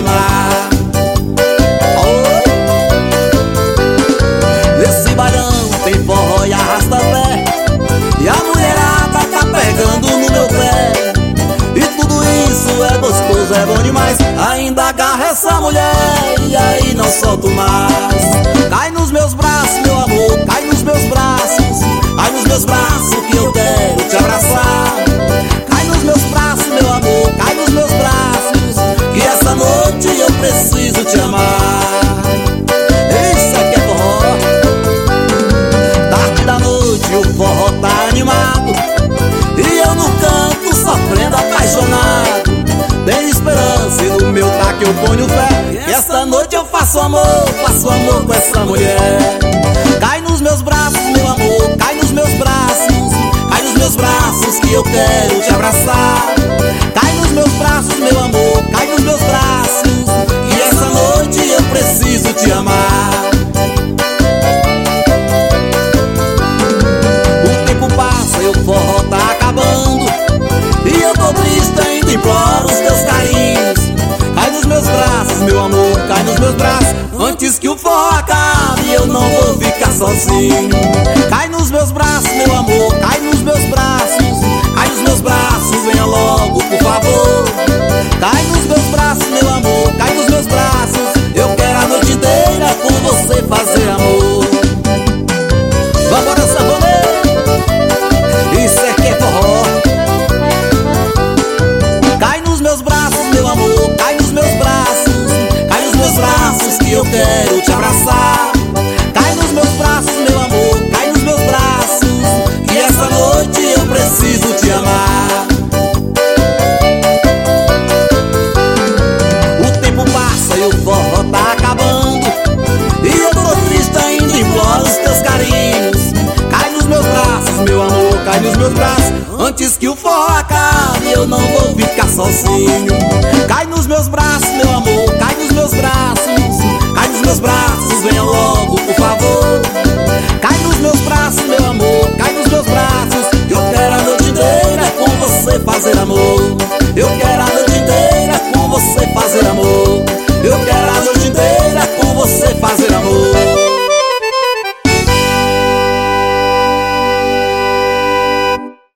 amar. Nesse bailão tem forró e arrasta-pé, e a mulherada tá pegando no meu pé. E tudo isso é gostoso, é bom demais. Ainda agarra essa mulher e aí não solto mais. Cai nos meus braços, meu amor, cai nos meus braços. Cai nos meus braços que eu quero te abraçar. Cai nos meus braços, meu amor, cai nos meus braços, que essa noite eu preciso te amar. Isso aqui é forró. Tarde da noite o forró tá animado, e eu no canto sofrendo apaixonado. Tem esperança e no meu taco eu ponho fé, que esta noite eu faço amor com essa mulher. Cai nos meus braços, meu amor, cai nos meus braços. Cai nos meus braços que eu quero te abraçar. Cai nos meus braços, meu amor, cai nos meus braços, que essa noite eu preciso te amar. O tempo passa e o forró tá acabando, e eu tô triste ainda, imploro os teus carinhos. Cai nos meus braços, meu amor, cai nos meus braços, antes que o forró acabe e eu não vou ficar sozinho. Cai nos meus braços, meu amor, cai nos meus braços. Cai nos meus braços, venha logo, por favor. Cai nos meus braços, meu amor, cai nos meus braços. Eu quero a noite inteira com você fazer amor. Vambora, sanfoneiro, isso é que é forró. Cai nos meus braços, meu amor, cai nos meus braços. Cai nos meus braços que eu quero te abraçar. Cai nos meus braços, meu amor, cai nos meus braços, que essa noite eu preciso te amar. O tempo passa e o forró tá acabando, e eu tô triste ainda, imploro os teus carinhos. Cai nos meus braços, meu amor, cai nos meus braços, antes que o forró acabe eu não vou ficar sozinho. Cai nos meus braços, meu amor, cai nos meus braços. Cai nos meus braços, venha logo, por favor. Cai nos meus braços, meu amor, cai nos meus braços. Eu quero a noite inteira com você fazer amor. Eu quero